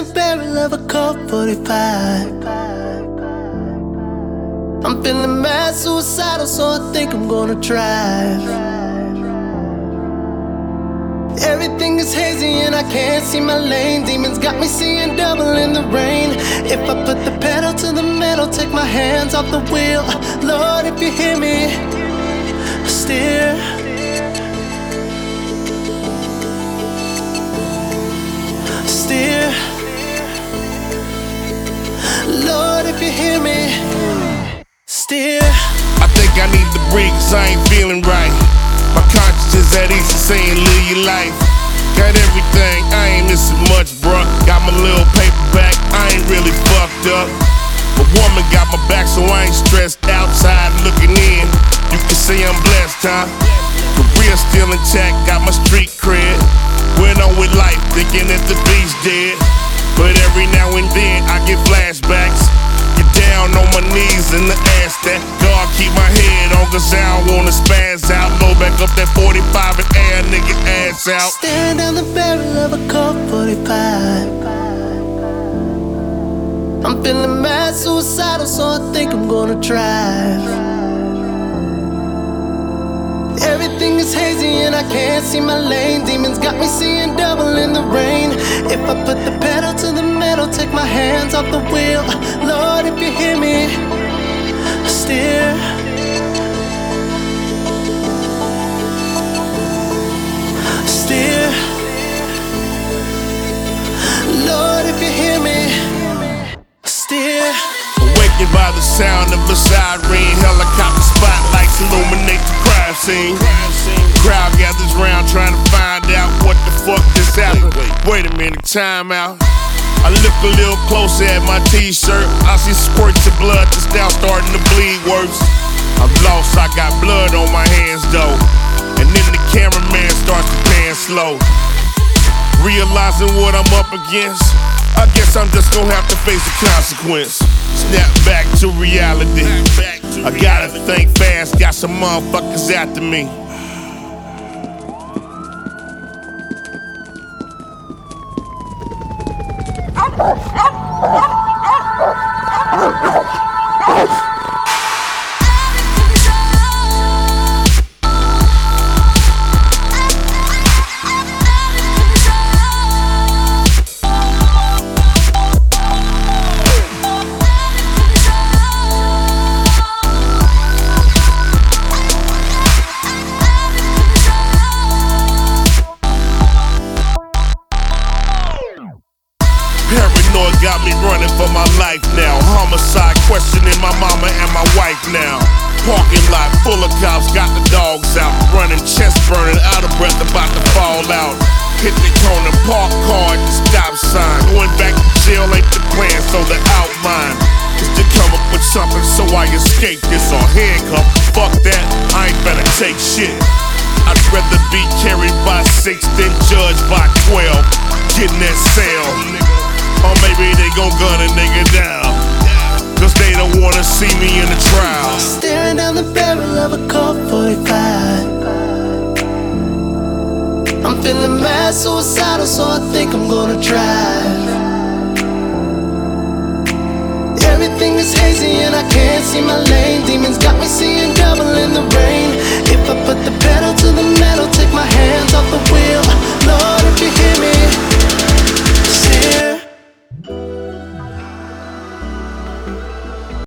barrel of a Colt 45. I'm feeling mad, suicidal, so I think I'm gonna drive. Everything is hazy and I can't see my lane. Demons got me seeing double in the rain. If I put the pedal to the metal, take my hands off the wheel, Lord, if you hear me, steer. Steer. Lord, if you hear me, steer. I think I need to breathe 'cause I ain't feeling right. My conscience is at ease and saying live your life. Got everything, I ain't missing much, bruh. Got my little paper back, I ain't really fucked up. A woman got my back, so I ain't stressed outside looking in. You can say I'm blessed, huh? Career still intact, got my street cred. Went on with life, thinking that the beast dead. But every now and then I get flashbacks. Get down on my knees and the ass that God keep my head on, 'cause I don't wanna spaz out. Load back up that 45 and air nigga ass out. Staring down the barrel of a Colt 45. I'm feeling mad, suicidal, so I think I'm gonna drive. Everything is hazy and I can't see my lane. Demons got me seeing double in the rain. If I put the pedal to the metal, take my hands off the wheel, Lord, if you hear me, steer. Steer. Lord, if you hear me, steer. Awakened by the sound of a siren. Helicopter spotlights illuminate the crime scene. Crowd gathers round trying to find out what the fuck just happened. Wait a minute, time out. I look a little closer at my t-shirt. I see squirts of blood that's now starting to bleed worse. I'm lost, I got blood on my hands though. And then the cameraman starts to pan slow. Realizing what I'm up against, I guess I'm just gonna have to face the consequence. Snap back to reality. I gotta think fast, got some motherfuckers after me. Paranoid got me running for my life now. Homicide questioning my mama and my wife now. Parking lot full of cops, got the dogs out. Running, chest burning, out of breath, about to fall out. Hit the corner, park car at the stop sign. Going back to jail ain't the plan, so the outline is to come up with something so I escape this or handcuff. Fuck that, I ain't better take shit. I'd rather be carried by 6 than judged by 12. Get in that cell. Or maybe they gon' gun a nigga down, 'cause they don't wanna see me in the trial. Staring down the barrel of a Colt 45. I'm feeling mad, suicidal, so I think I'm gonna drive. Everything is hazy and I can't see my lane.